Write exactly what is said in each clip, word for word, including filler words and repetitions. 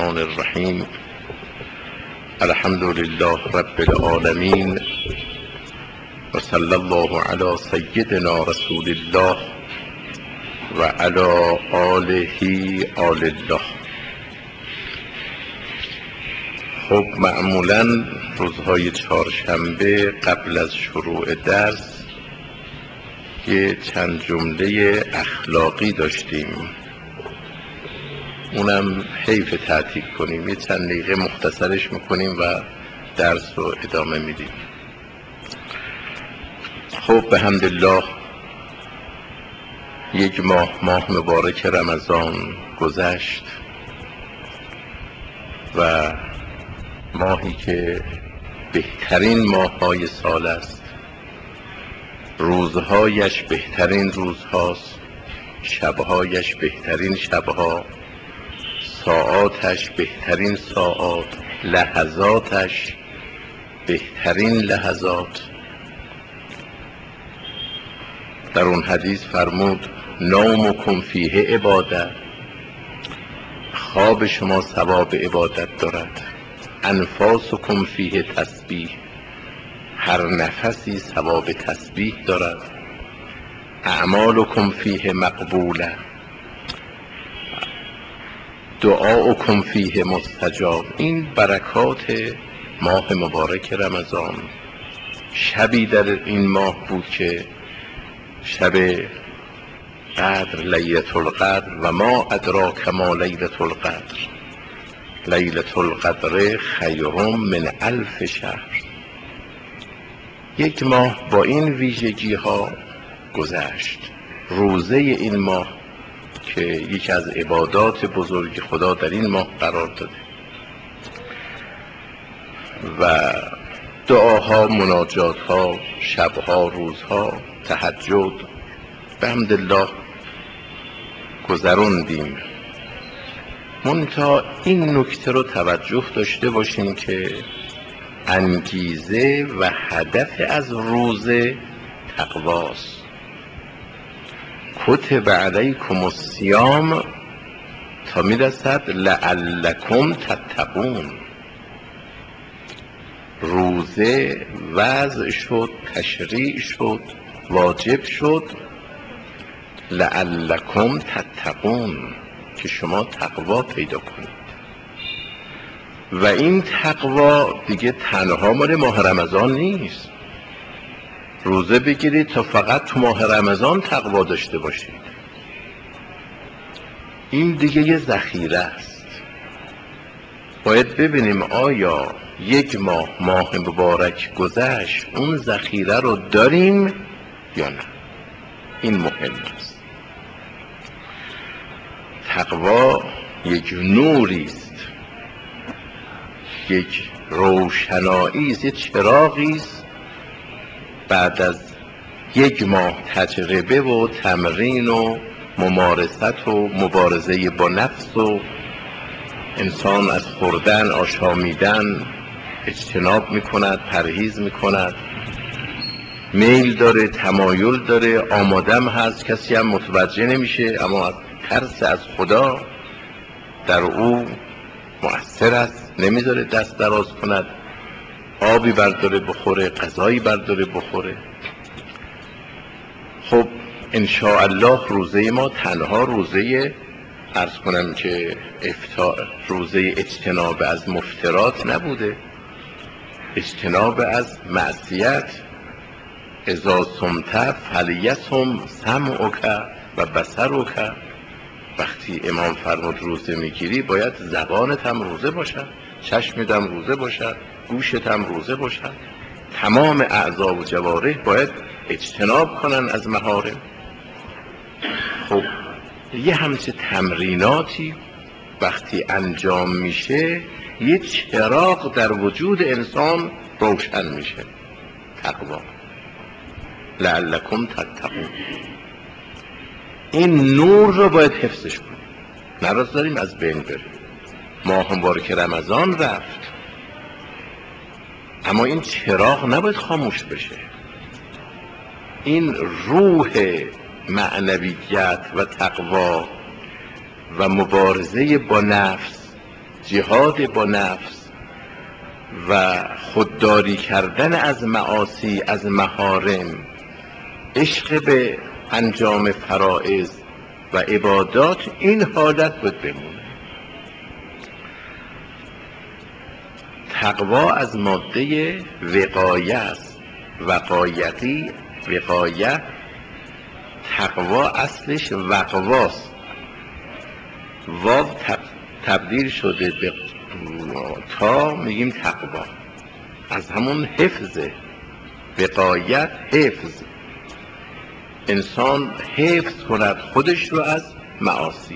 الرحمن الرحیم. الحمد لله رب العالمین و صلی الله علی سیدنا رسول الله و علی آله آل الله. خب معمولا روزهای چهارشنبه قبل از شروع درس یه چند جمله اخلاقی داشتیم، اونم حیف تعطیل کنیم، یه چند دقیقه مختصرش میکنیم و درس رو ادامه میدیم. خب به حمدالله یک ماه ماه مبارک رمضان گذشت و ماهی که بهترین ماه‌های سال است، روزهایش بهترین روزهاست، شبهایش بهترین شبها، ساعاتش بهترین ساعات، لحظاتش بهترین لحظات. در اون حدیث فرمود نومکم فیه عباده، خواب شما ثواب عبادت دارد. انفاسکم فیه تسبیح، هر نفسی ثواب تسبیح دارد. اعمالکم فیه مقبوله، دعاؤکم فیه مستجاب. این برکات ماه مبارک رمضان. شبی در این ماه بود که شب قدر، لیلة القدر، و ما ادراک ما لیلة القدر، لیلة القدر خیر من الف شهر. یک ماه با این ویژگی ها گذشت. روزه این ماه که یکی از عبادات بزرگ خدا در این ماه قرار داده و دعاها، مناجاتها، شبها، روزها، تهجد به حمدالله گذروندیم. منتها این نکته رو توجه داشته باشیم که انگیزه و هدف از روزه تقواست. کتب علیکم الصیام تا میرسد لعلکم تتقون. روزه وضع شد، تشریع شد، واجب شد، لعلکم تتقون، که شما تقوا پیدا کنید. و این تقوا دیگه تنها مال ماه رمضان نیست. روزه بگیرید تا فقط تو ماه رمضان تقوا داشته باشید، این دیگه یه ذخیره است. باید ببینیم آیا یک ماه ماه مبارک گذشت اون ذخیره رو داریم یا نه. این مهم است. تقوا یک نوری است، یک روشنایی است، یک چراغی است. بعد از یک ماه تجربه و تمرین و ممارست و مبارزه با نفس و انسان از خوردن، آشامیدن اجتناب میکند، پرهیز میکند، میل داره، تمایل داره، آمادم هست، کسی هم متوجه نمیشه، اما از ترس از خدا در او مؤثر است، نمیذاره دست دراز کند، آبی برداره بخوره، غذایی برداره بخوره. خب انشاءالله روزه ما تنها روزه، عرض کنم که افطار، روزه اجتناب از مفترات نبوده، اجتناب از معصیت. اذا صمت فلیصم سمعک و بصرک. وقتی امام فرمود روزه میگیری باید زبانت هم روزه باشد، چشمت هم روزه باشد، گوشت هم روزه باشد، تمام اعضا و جوارح باید اجتناب کنن از محارم. خب یه همچه تمریناتی وقتی انجام میشه یه چراغ در وجود انسان روشن میشه. تقوا، لعلکم تتقون. این نور رو باید حفظش کنیم، نراز داریم از بین بره. ماه مبارک رمضان رفت، اما این چراغ نباید خاموش بشه. این روح معنویت و تقوا و مبارزه با نفس جهاد با نفس و خودداری کردن از معاصی، از محارم، عشق به انجام فرائض و عبادات، این حالت بود بمونه. تقوا از ماده وقایه است. وقایتی، وقایه، تقوا اصلش وقواست، واو تبدیل شده به تا، میگیم تقوا، از همون حفظه. وقایت حفظ، انسان حفظ کند خودش رو از معاصی.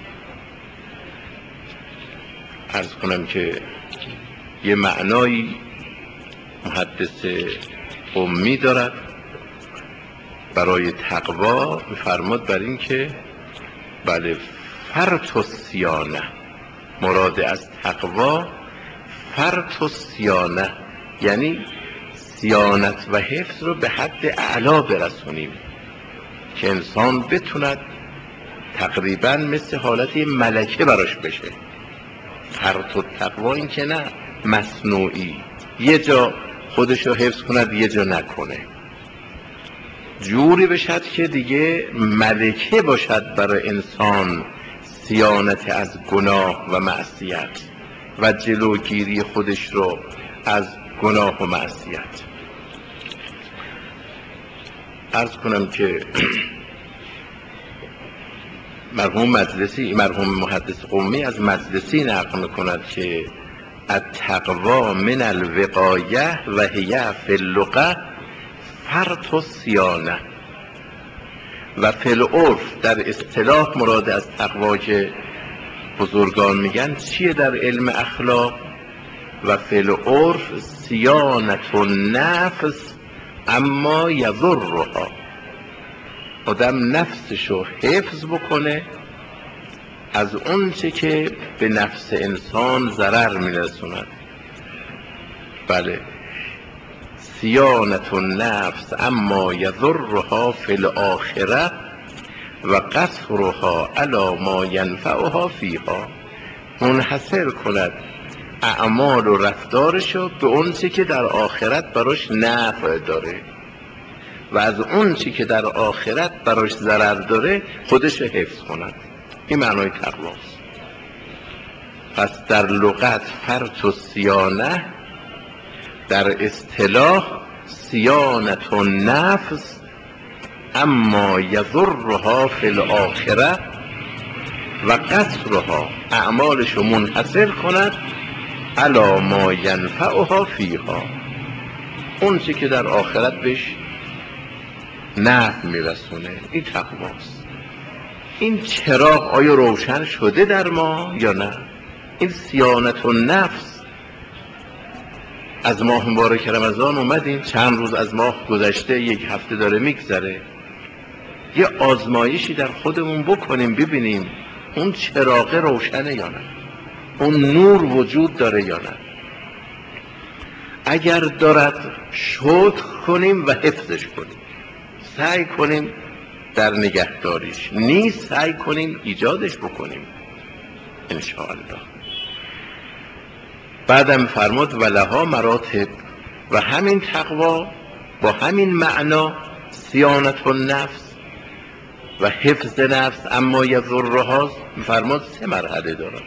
عرض کنم که یه معنایی محدث قمی دارد برای تقوا، میفرماد بر این که بله فرط الصیانه، مراد از تقوا فرط الصیانه، یعنی صیانت و حفظ رو به حد اعلا برسونیم که انسان بتوند تقریبا مثل حالت ملکه براش بشه. فرط التقوا این که نه مصنوعی، یه جا خودشو حفظ کند یه جا نکنه، جوری بشد که دیگه ملکه باشد برای انسان صیانت از گناه و معصیت و جلوگیری خودش رو از گناه و معصیت. عرض کنم که مرحوم مجلسی، مرحوم محدث قمی از مجلسی نقل میکند که التقوا من الوقایه و هی فی اللغة فرط الصیانه، و فی العرف در اصطلاح مراد از تقوا که بزرگان میگن چیه در علم اخلاق؟ و فی العرف صیانت النفس اما یضرها، آدم نفسشو حفظ بکنه از اون چه که به نفس انسان ضرر میرسوند. بله، صیانت النفس اما یضرها فی الاخره و قصرها علی ما ینفعها فیها، منحصر کند اعمال و رفتارشو به اون چی که در آخرت براش نفع داره و از اون چی که در آخرت براش ضرر داره خودشو حفظ کند. این معنای تقواست. پس در لغت فرط الصیانه، در اصطلاح صیانت النفس اما یضرها فی الاخره و قصرها، اعمالشو منحصر کند علی ما ینفعها فیها، اون چی که در آخرت بهش نفع میرسونه. این تقواست. این چراغ آیا روشن شده در ما یا نه؟ این صیانت النفس. از ماه مبارک رمضان اومدیم، چند روز از ماه گذشته، یک هفته داره میگذره، یه آزمایشی در خودمون بکنیم ببینیم اون چراغ روشنه یا نه، اون نور وجود داره یا نه. اگر دارد شکر کنیم و حفظش کنیم، سعی کنیم در نگهداریش، نیست سعی کنیم ایجادش بکنیم انشاءالله. بعدم فرمود ولها مراتب، و همین تقوا با همین معنا صیانت النفس و حفظ نفس اما یضرها، فرمود سه مرحله دارد.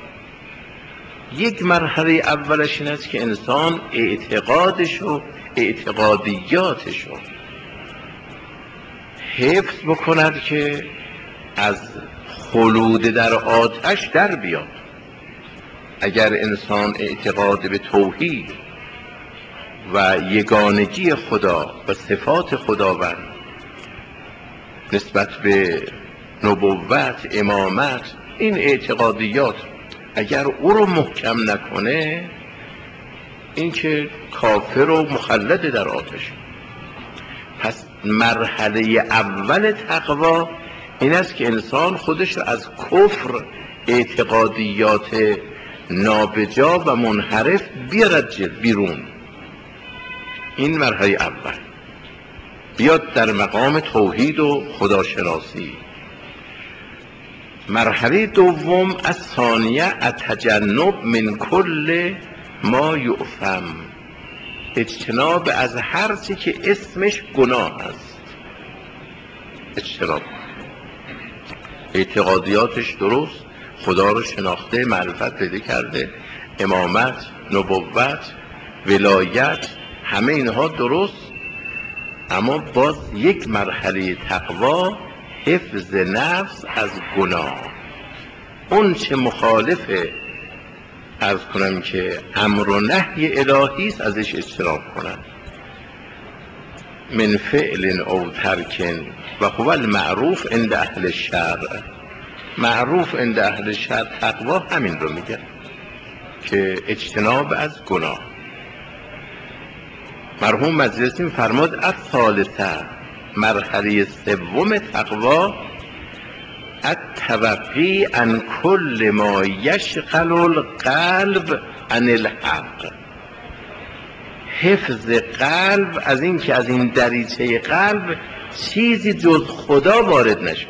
یک مرحله اولش این است که انسان اعتقادش و اعتقادیاتش رو حفظ بکند که از خلود در آتش در بیاد. اگر انسان اعتقاد به توحید و یگانگی خدا و صفات خداوند نسبت به نبوت، امامت، این اعتقادیات اگر او رو محکم نکنه، این که کافر و مخلد در آتش. پس مرحله اول تقوا این است که انسان خودش رو از کفر، اعتقادیات نابجا و منحرف بیارد بیرون. این مرحله اول، بیاد در مقام توحید و خداشناسی. مرحله دوم از ثانیه التجنب من کل ما یؤثم، اجتناب از هر چی که اسمش گناه است. اجتناب، اعتقادیاتش درست، خدا رو شناخته، معرفت پیدا کرده، امامت، نبوت، ولایت، همه اینها درست، اما باز یک مرحله تقوا حفظ نفس از گناه. اون چه مخالفه عرض کنم که امر و نهی الهی است ازش اجتناب کنن. من فعل او ترک و هو المعروف عند اهل الشرع. معروف عند اهل الشرع تقوا همین رو میگه که اجتناب از گناه. مرحوم مجلسی فرمود الثالثه، مرحله سوم تقوا التوقی عن کل ما یشغل القلب عن الحق. حفظ قلب از این که از این دریچه قلب چیزی جز خدا وارد نشه.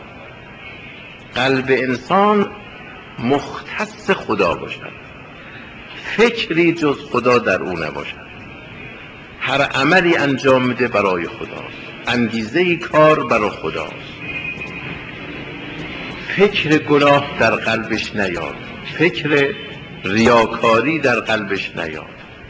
قلب انسان مختص خدا باشد، فکری جز خدا در او نباشد، هر عملی انجام میده برای خداست، انگیزه کار برای خداست، فکر گناه در قلبش نیاد، فکر ریاکاری در قلبش نیاد.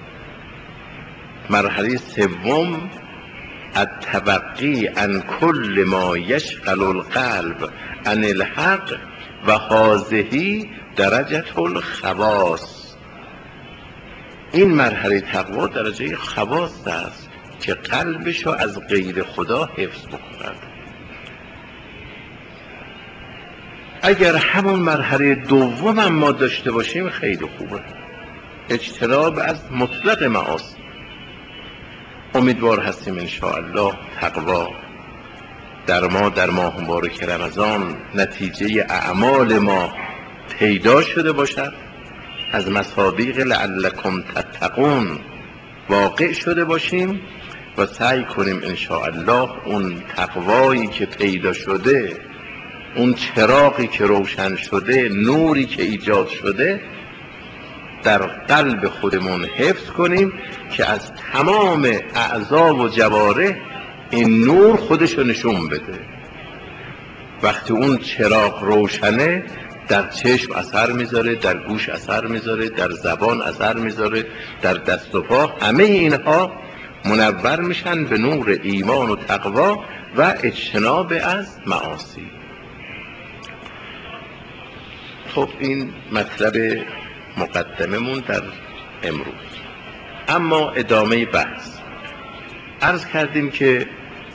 مرحله سوم التوقی عن کل ما یشغل القلب عن الحق و هذه درجة الخواص. این مرحله تقوا درجه خواص است که قلبشو از غیر خدا حفظ بکند. اگر همون مرحله دوم ما داشته باشیم خیلی خوبه، اجتناب از مطلق معاصی. امیدوار هستیم انشاءالله تقوا در ما در ماه مبارک رمضان نتیجه اعمال ما پیدا شده باشد، از مصادیق لعلکم تتقون واقع شده باشیم و سعی کنیم انشاءالله اون تقوایی که پیدا شده، اون چراغی که روشن شده، نوری که ایجاد شده در قلب خودمون حفظ کنیم که از تمام اعضا و جوارح این نور خودشو نشون بده. وقتی اون چراغ روشنه در چشم اثر میذاره، در گوش اثر میذاره، در زبان اثر میذاره، در دست و پا، همه اینها منور میشن به نور ایمان و تقوا و اجتناب از معاصی. خب این مطلب مقدممون در امروز. اما ادامه بحث عرض کردیم که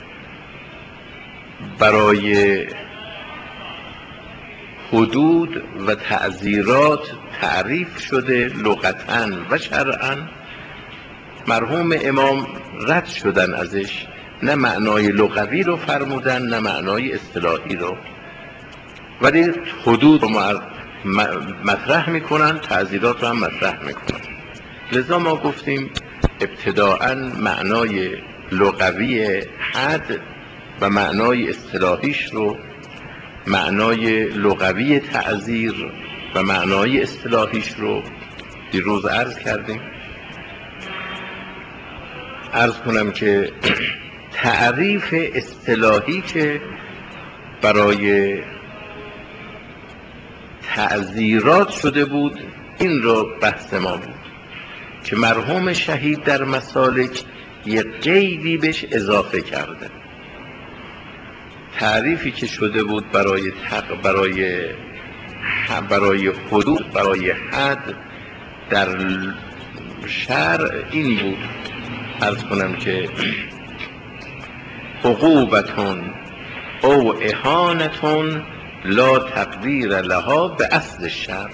برای حدود و تعزیرات تعریف شده لغتاً و شرعاً. مرحوم امام رد شدن ازش، نه معنای لغوی رو فرمودن نه معنای اصطلاحی رو، ولی حدود رو مطرح میکنن، تعزیرات رو هم مطرح میکنن. لذا ما گفتیم ابتداءً معنای لغوی حد و معنای اصطلاحیش رو، معنای لغوی تعزیر و معنای اصطلاحیش رو دیروز عرض کردیم. عرض کنم که تعریف اصطلاحی که برای تعزیرات شده بود این رو بحث ما بود که مرحوم شهید در مسالک یک قیدی بهش اضافه کرده. تعریفی که شده بود برای تق برای برای حدود، برای حد در شرع این بود، عرض کنم که عقوبتون او اهانتون لا تقدیر لها به اصل شرع.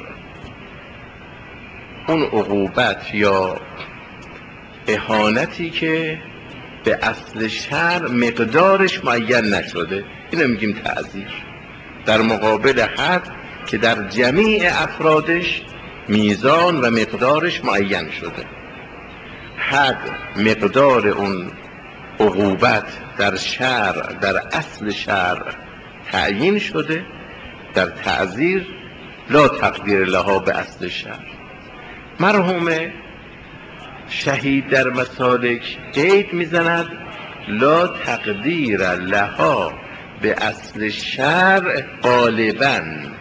اون عقوبت یا اهانتی که به اصل شرع مقدارش معین نشده، اینو میگیم تعزیر، در مقابل حد که در جمیع افرادش میزان و مقدارش معین شده. حد مقدار اون عقوبت در شرع، در اصل شرع تعیین شده، در تعذیر لا تقدیر لها به اصل شرع. مرحوم شهید در مسالک قید میزند لا تقدیر لها به اصل شرع غالباً.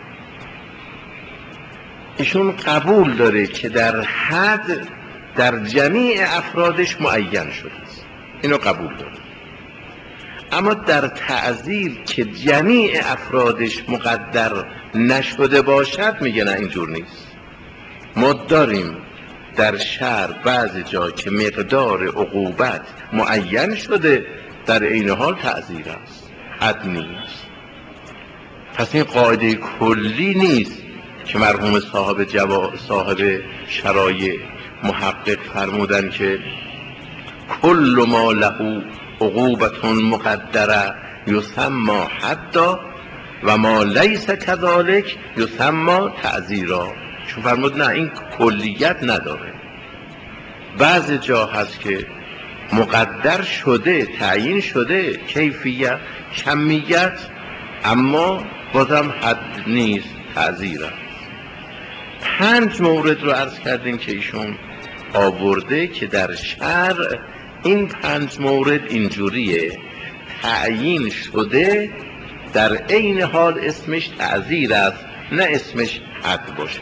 ایشون قبول داره که در حد در جمیع افرادش معین شده است، اینو قبول داره. اما در تعزیر که جمیع افرادش مقدر نشده باشد میگه نه اینجور نیست. ما داریم در شرع بعضی جا که مقدار عقوبت معین شده، در این حال تعزیر است، حد نیست. پس این قاعده کلی نیست که مرحوم صاحب جوا... صاحب شرایع محقق فرمودن که کل ما له عقوبت مقدره یسمى حدا و ما لیس کذالک یسمى تعزیرا. چون فرمود نه این کلیت نداره، بعض جا هست که مقدر شده، تعیین شده، کیفیت، کمیت، اما بازم حد نیست، تعزیر است. پنج مورد رو عرض کردیم که ایشون آورده که در شرع این پنج مورد اینجوریه، تعیین شده، در عین حال اسمش تعزیر است، نه اسمش حد باشه.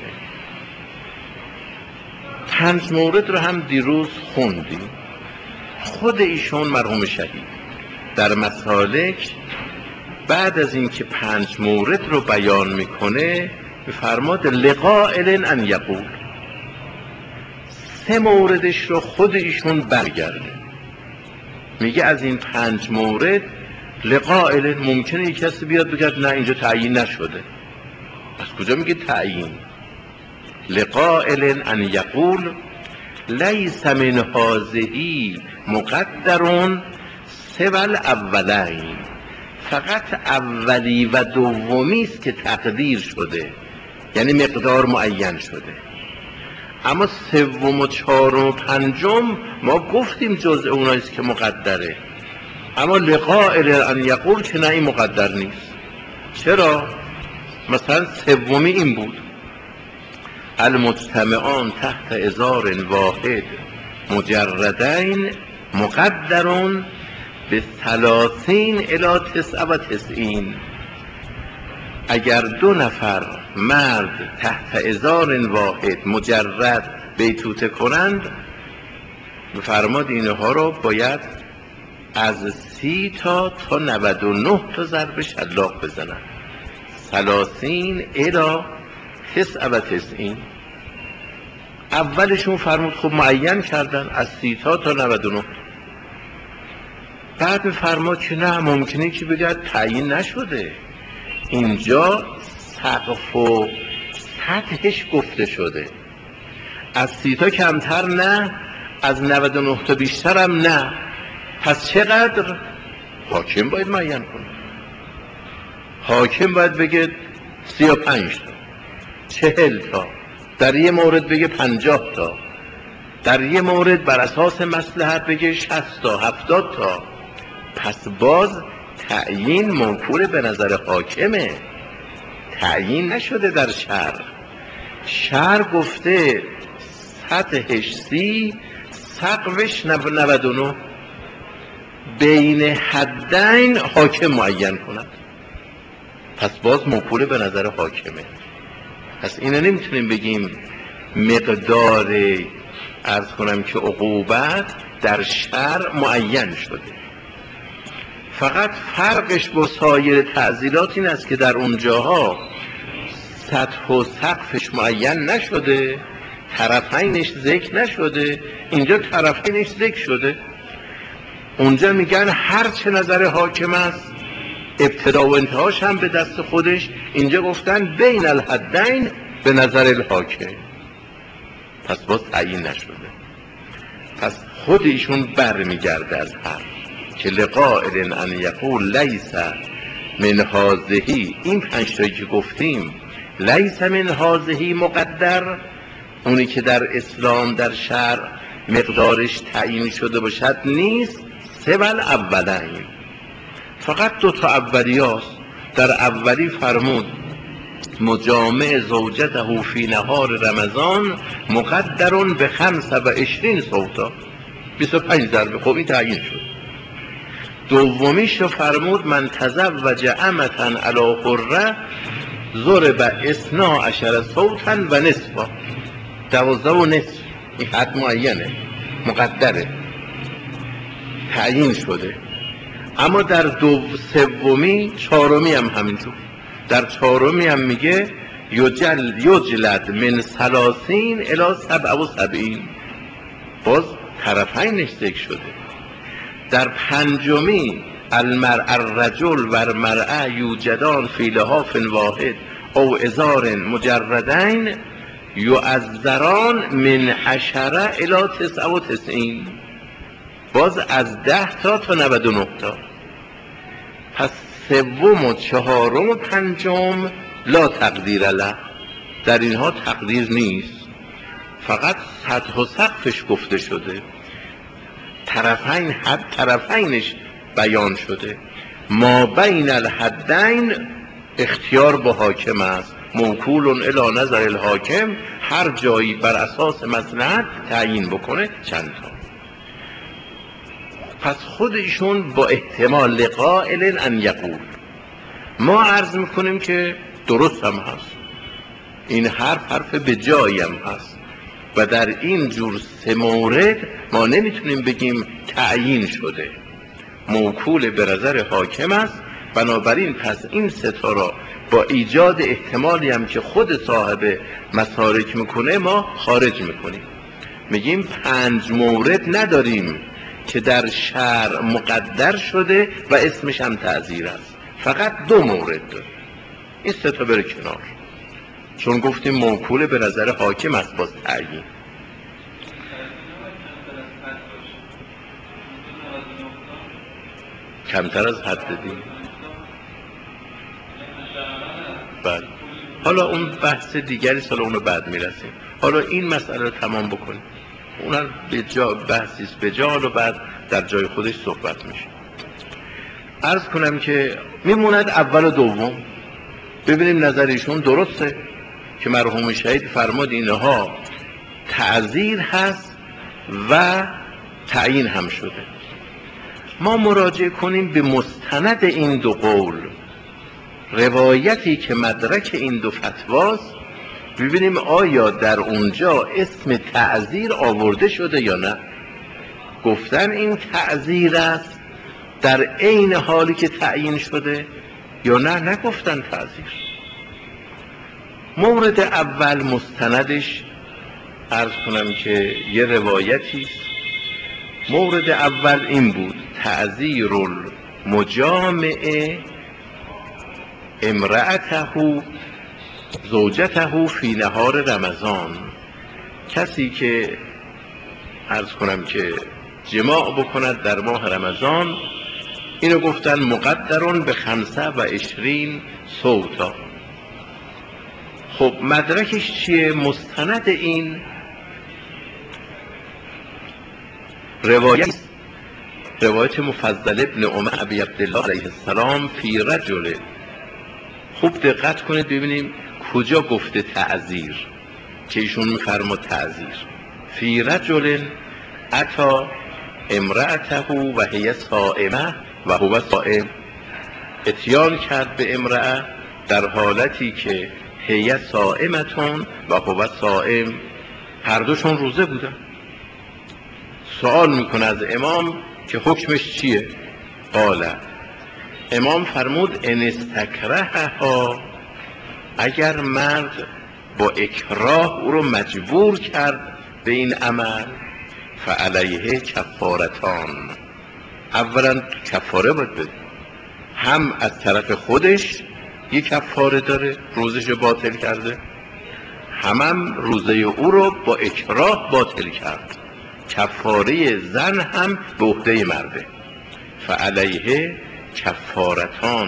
پنج مورد رو هم دیروز خوندیم. خود ایشون مرحوم شهید در مسالک بعد از این که پنج مورد رو بیان میکنه میفرماد لقائل ان یقول. سه موردش رو خود ایشون برگرده، میگه از این پنج مورد لقائل ممکنه یک کسی بیاد بگه نه اینجا تعیین نشده. از کجا میگه تعیین؟ لقائل ان یقول لیس من هذه مقدرون سوى الاولین. فقط اولی و دومی است که تقدیر شده، یعنی مقدار معین شده. اما سوم و چهارم و پنجم ما گفتیم جزء اوناییست که مقدره. اما لقائل ان یقول که نه این مقدر نیست. چرا؟ مثلا سومی این بود المجتمعان تحت ازار واحد مجردین مقدرون به ثلاثین الی تسع و تسعین. اگر دو نفر مرد تحت ازار واحد مجرد بیتوته کنند، فرماد اینها رو باید از سی تا تا نود و نه تا ضرب شلاق بزنند. ثلاثین الی تسع و تسعین. اولشون فرمود خب معین کردن از سی تا تا نود و نه. بعد فرمود که نه ممکنه که بگه تعیین نشده، اینجا سقف و سطحش گفته شده، از سی تا کمتر نه، از نود و نه تا بیشتر هم نه. پس چقدر؟ حاکم باید معین کنه. حاکم باید بگه سی و پنج تا، چهل تا، در یه مورد بگه پنجاه تا، در یه مورد بر اساس مصلحت بگه شصت تا، هفتاد تا. پس باز تعیین موکول به نظر حاکمه، تعیین نشده در شرع. شرع گفته سطحش سی، سقفش نود و نه، بین حدین حاکم معین کند. پس باز موکول به نظر حاکمه. پس اینو نمیتونیم بگیم مقدار عرض کنم که عقوبت در شرع معین شده. فقط فرقش با سایر تعزیرات این است که در اونجاها سطح و سقفش معین نشده، طرفینش ذکر نشده، اینجا طرفینش ذکر شده. اونجا میگن هر چه نظر حاکم است ابتدا و انتهاش هم به دست خودش، اینجا گفتن بین الحدین به نظر الحاکم. پس باز تعیین نشده. پس خود ایشون بر میگرده از هر که لقائل ان یقول لیس من هذه، این پنج تایی که گفتیم لیس من هذه مقدر، اونی که در اسلام در شرع مقدارش تعیین شده باشد نیست. سوى الاولین، فقط دو تا اولی هست. در اولی فرمود مجامع زوجته فی نهار رمضان مقدر به خمس و عشرین صوتا، بیست و پنج ضربه. خب این تعیین شد. دومیش رو فرمود من تزوج امتا علی حره ضرب اثنا عشر صوتا و نصفا، دوازده و نصف. این حد معینه، مقدره، تعیین شده. اما در دو سومی چهارمی هم همینطور. در چهارمی هم میگه یجل یجلد من ثلاثین الی سبع و سبعین، باز طرفینش ذکر شده. در پنجمی المرء الرجل و المرأة یوجدان فی لحاف واحد او ازار مجردین یعذران من عشره الی تسعه و تسعین، باز از ده تا تا نود و نه تا. پس سوم و چهارم و پنجم لا تقدیر له، در اینها تقدیر نیست، فقط سطح و سقفش گفته شده، طرفین حد طرفینش بیان شده. ما بین الحدین اختیار با حاکم است، موکول الی نظر الحاکم، هر جایی بر اساس مصلحت تعیین بکنه چند تا. پس خودشون با احتمال لقائل ان یقول، ما عرض میکنیم که درست هم هست، این حرف حرف به جایی هم هست و در این جور سه مورد ما نمیتونیم بگیم تعیین شده، موکول به نظر حاکم است. بنابراین پس این سه تا را با ایجاد احتمالی هم که خود صاحب مسالک میکنه ما خارج میکنیم، میگیم پنج مورد نداریم که در شرع مقدر شده و اسمش هم تعزیر است، فقط دو مورد داریم. این سه تا بره کنار، چون گفتیم موکول به نظر حاکم است باز تعیین. کمتر از حد دادیم. بله، حالا اون بحث دیگری سال اونو بعد میرسیم. حالا این مسئله رو تمام بکنیم، اونم به جا بحثیست به جا و بعد در جای خودش صحبت میشه. عرض کنم که میموند اول و دوم، ببینیم نظرشون درسته که مرحوم شهید فرمود اینها تعزیر هست و تعیین هم شده. ما مراجعه کنیم به مستند این دو قول، روایتی که مدرک این دو فتواست، ببینیم آیا در اونجا اسم تعزیر آورده شده یا نه. گفتن این تعزیر است در عین حالی که تعیین شده یا نه نگفتن تعزیر. مورد اول مستندش عرض کنم که یه روایتی است. مورد اول این بود تعزیر المجامع امرأته زوجته فی نهار رمضان، کسی که عرض کنم که جماع بکند در ماه رمضان، اینو گفتن مقدرون به خمسه و عشرین صوتا. خب مدرکش چیه؟ مستند این روایت روایت مفضل ابن عمر ابی عبدالله علیه السلام فی رجل. خوب دقت کنید ببینیم کجا گفته تعزیر که ایشون میفرماد تعزیر. فی رجل اتا امرأته و هی صائمه و هو صائم، اتیان کرد به امرأه در حالتی که هی صائمتون و هو صائم، هر دوشون روزه بودن. سوال میکنه از امام که حکمش چیه؟ قال، امام فرمود ان استکرهها، اگر مرد با اکراه او رو مجبور کرد به این عمل، فعلیه کفارتان، اولا کفاره باید بده، هم از طرف خودش یک کفاره داره روزش رو باطل کرده، هم, هم روزه او رو با اکراه باطل کرد، کفاره زن هم به عهده مرده. فعلیه کفارتان،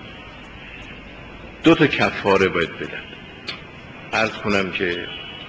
دو تا کفاره باید بدن. عرض کنم که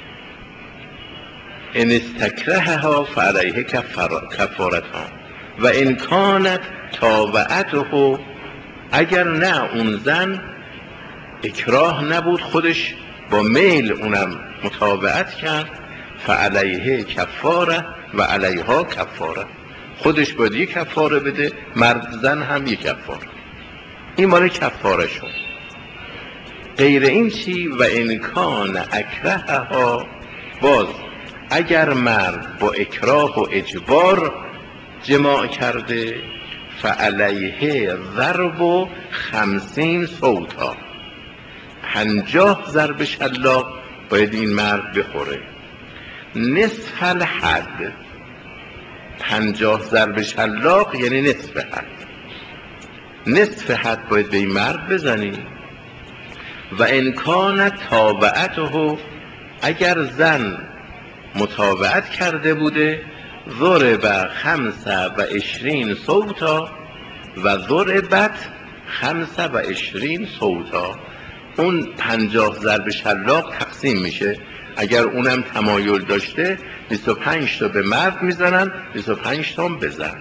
ان استکرهها فعلیه کفارتان و ان کانت تابعته، اگر نه اون زن اکراه نبود، خودش با میل اونم متابعت کرد، فعلیه کفاره و علیها کفاره، خودش باید یک کفاره بده، مرد زن هم یک کفاره. این مال کفاره شد. غیر این چی؟ و امکان اکرهها، باز اگر مرد با اکراه و اجبار جماع کرده، فعلیه ضرب و خمسین صوتا، پنجاه ضرب شلاق باید این مرد بخوره. نصف الحد، پنجاه ضرب شلاق یعنی نصف حد، نصف حد باید به این مرد بزنی. و امکان تابعته، اگر زن متابعت کرده بوده، ضرب خمس و عشرین صوتا و ضربت خمس و عشرین صوتا، اون پنجاه ضرب شلاق تقسیم میشه، اگر اونم تمایل داشته بیست و پنج تا به مرد میزنن، بیست و پنج تا بزن.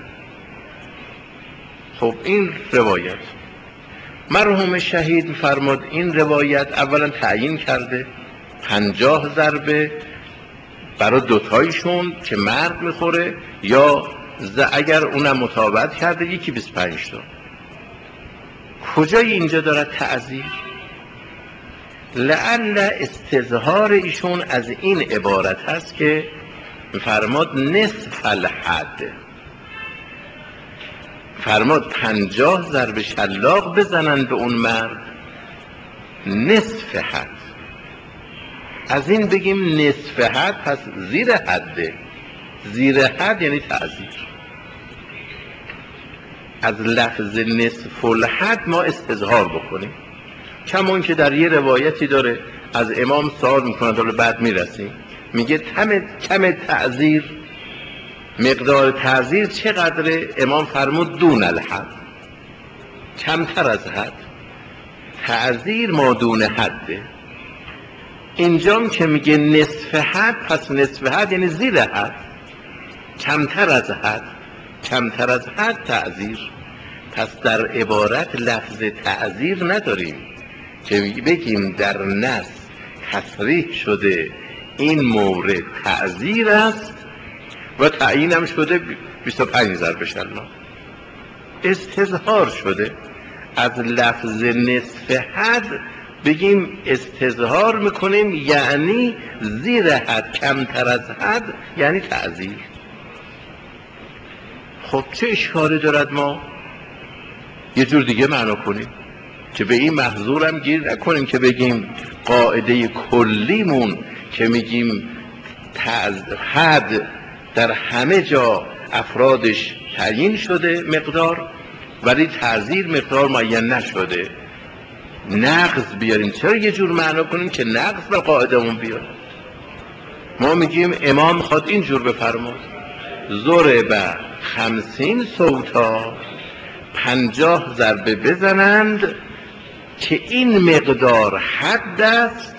خب این روایت مرحوم شهید فرماد این روایت اولا تعیین کرده پنجاه ضربه برای دوتایشون که مرد میخوره، یا اگر اونم متابعت کرده یکی بیست و پنج تا. کجای اینجا دارد تعزیر؟ لعل استظهار ایشون از این عبارت هست که فرماد نصف الحد، فرماد پنجاه ضرب شلاق بزنن به اون مرد، نصف حد. از این بگیم نصف حد، پس زیر حده، زیر حد یعنی تعزیر. از لفظ نصف الحد ما استظهار بکنیم، کمون که در یه روایتی داره از امام سوال میکنند، حالا بعد میرسیم، میگه کم کم تعزیر، مقدار تعزیر چقدره؟ امام فرمود دون الحد، کمتر از حد. تعزیر ما دون حده. اینجام که میگه نصف حد، پس نصف حد یعنی زیر حد، کمتر از حد، کمتر از حد تعزیر. پس در عبارت لفظ تعزیر نداریم که بگیم در نص تصریح شده این مورد تعزیر است و تعیینم شده بیست و پنج ضرب شلاق. استظهار شده. از لفظ نصف حد بگیم استظهار میکنیم، یعنی زیر حد، کمتر از حد یعنی تعزیر. خب چه اشکالی دارد ما یه جور دیگه معنا کنیم که به این محظورم گیر نکنیم که بگیم قاعده کلیمون که میگیم حد در همه جا افرادش تعیین شده مقدار، ولی تعزیر مقدار معین نشده، نقض بیاریم. چرا یه جور معنا کنیم که نقض به قاعدمون بیاد؟ ما میگیم امام خواد این جور بفرماد، ضرب خمسین صوتا، پنجاه ضربه بزنند که این مقدار حد است،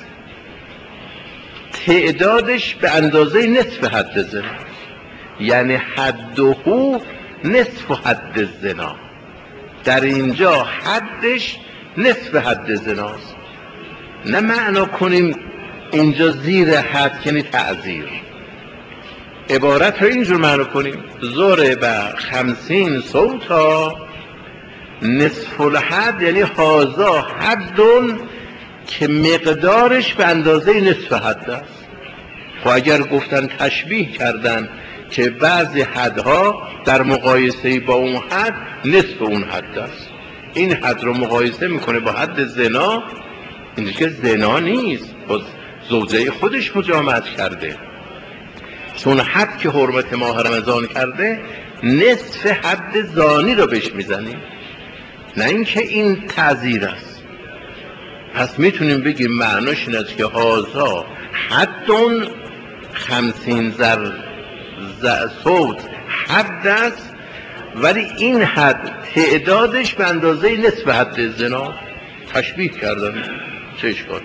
تعدادش به اندازه نصف حد زنا، یعنی حده نصف حد زنا. در اینجا حدش نصف حد زناست. نه معنا کنیم اینجا زیر حد یعنی تعزیر. عبارت رو اینجور معنا کنیم ضرب خمسین صوتا نصف الحد، یعنی هازا حدون که مقدارش به اندازه نصف حد است. خب اگر گفتن تشبیه کردن که بعضی حدها در مقایسه با اون حد نصف اون حد است، این حد رو مقایسه میکنه با حد زنا، این که زنا نیست، با زوجه خودش مجامعت کرده، چون حد که حرمت ماه رمضان کرده نصف حد زانی رو بهش میزنیم، نه اینکه این تعزیر است. پس میتونیم بگیم معناش این است که هازا حدون خمسین زر صوت حد است، ولی این حد تعدادش به اندازه نصف حد زنا. تشبیه کردن، چه اشکال؟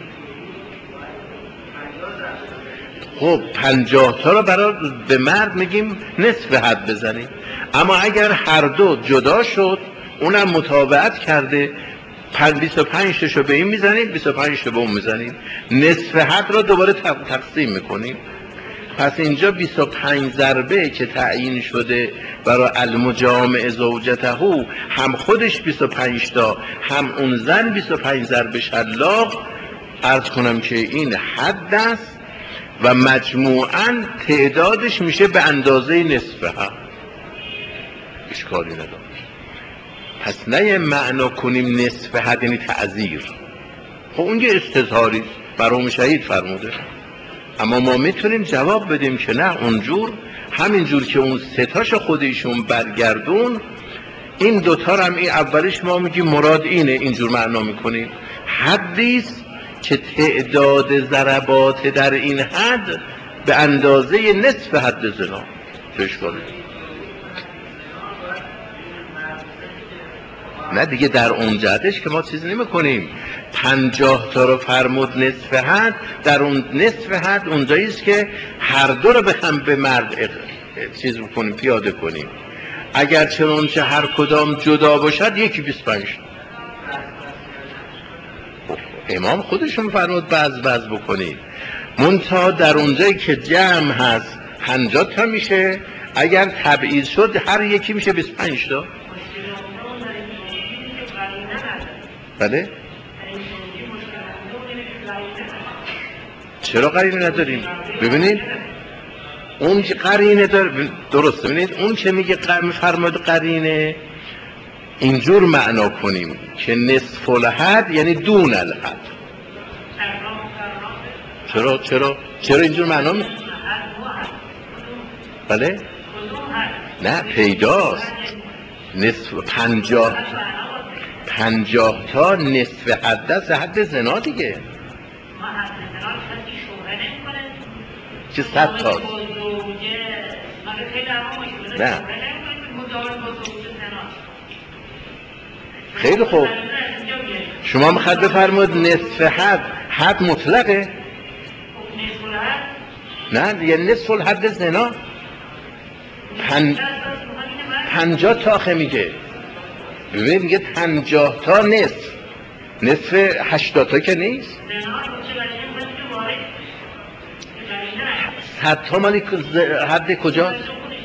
خب پنجاه تا رو برای به مرد میگیم نصف حد بزنیم، اما اگر هر دو جدا شد، اونم متابعت کرده، بیست و پنج تاشو به این میزنید، بیست و پنج تا به اون میزنید، نصف حد را دوباره تقسیم میکنید. پس اینجا بیست و پنج ضربه که تعیین شده برای المجامع زوجته، هم خودش بیست و پنج تا، هم اون زن بیست و پنج ضربه شلاق، عرض کنم که این حد است و مجموعاً تعدادش میشه به اندازه نصف حد. اشکالی نداره. پس نه معنا کنیم نصف حد یعنی تعزیر، خب اون یه استظهاری مرحوم شهید فرموده، اما ما میتونیم جواب بدیم که نه، اونجور همینجور که اون ستاش خودشون برگردون، این دوتا هم این اولیش ما میگیم مراد اینه، اینجور معنا میکنیم حدیست که تعداد ضربات در این حد به اندازه نصف حد زنا. چه اشکالی؟ نه دیگه در اون جهتش که ما چیز نمی کنیم. پنجاه تا رو فرمود نصف حد، در اون نصف حد اونجاییست که هر دو رو بخم به مرد چیز بکنیم، پیاده کنیم. اگر چنانچه هر کدام جدا باشد یکی بیست و پنج. امام خودشون فرمود بعض بعض بکنید، منتها در اونجایی که جمع هست پنجاه تا میشه، اگر تبعیض شد هر یکی میشه بیست و پنج تا. بله؟ چرا قرینه نداریم؟ ببینید اون که قرینه داره، درسته، ببینید اون که میگه فرمود قرینه اینجور معنا کنیم که نصف الحد یعنی دون الحد. چرا چرا چرا اینجور معنا می؟ بله؟ نه پیداست، نصف پنجاه پنجاه تا نصف حد است، حد زنا دیگه. چه صد تاست؟ نه خیلی خوب، شما میخواد بفرمود نصف حد، حد مطلقه؟ نه یه نصف الحد زنا پن... پنجاه تا آخه میگه. ببین میگه پنجاه تا نصف، نصف هشتاد تا که نیست. صد تا مالی حد کجاست؟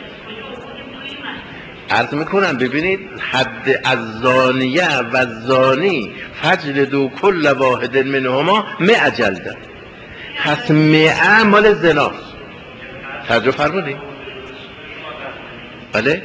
عرض میکنم ببینید حد از زانیه و زانی فجلدوا کل واحد منهما مئة جلده، پس مئة مال زناست. توجه فرمودید؟ بله؟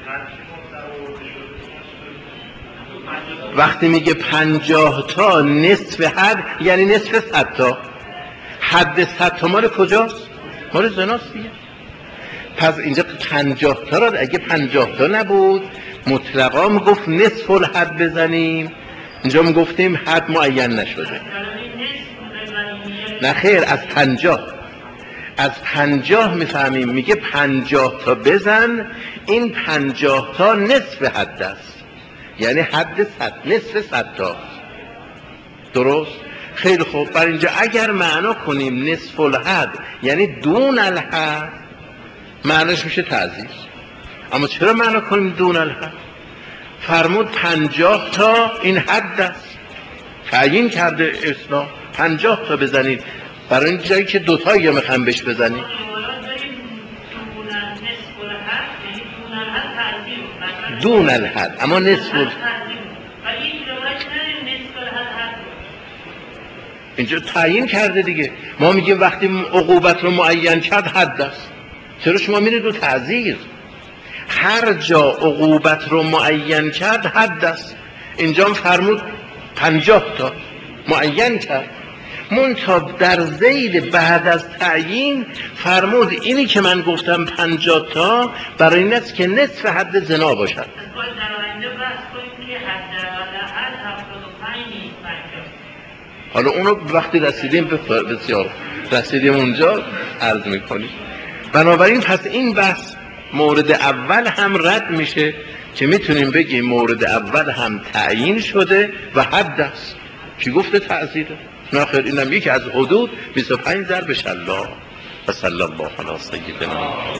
وقتی میگه پنجاه تا نصف حد یعنی نصف صد تا، حد صد تا مال کجاست؟ مال زناست دیگه. پس اینجا پنجاه تا را اگه پنجاه تا نبود مطلقا میگفت نصف الحد بزنیم، اینجا میگفتیم حد معین نشده. نه خیر، از پنجاه از پنجاه میفهمیم میگه پنجاه تا بزن، این پنجاه تا نصف حد است، یعنی حد صد، نصف صد تا. درست؟ خیلی خوب، بر اینجا اگر معنا کنیم نصف الحد یعنی دون الحد، معنیش میشه تعزیر. اما چرا معنا کنیم دون الحد؟ فرمود پنجاه تا این حد است، تعیین کرده اسلام پنجاه تا بزنید، برای این جایی که دوتایی هم میخوام بهش بزنید. دون الحد اما نصف الحد اینجا تعیین کرده دیگه. ما میگیم وقتی عقوبت رو معین کرد حد است، چرا شما میرید رو تعزیر؟ هر جا عقوبت رو معین کرد حد است، اینجا فرمود پنجاه تا معین کرد، منتها در ذیل بعد از تعیین فرمود اینی که من گفتم پنجاه تا برای این است که نصف حد زنا باشد. حالا اونو وقتی رسیدیم بسیار رسیدیم اونجا عرض میکنیم. بنابراین پس این بحث مورد اول هم رد میشه که میتونیم بگیم مورد اول هم تعیین شده و حد است که گفته تعزیره. نه خیر، اینم یکی از حدود بیست و پنج ضرب شلاق. و صلی الله علی سیدنا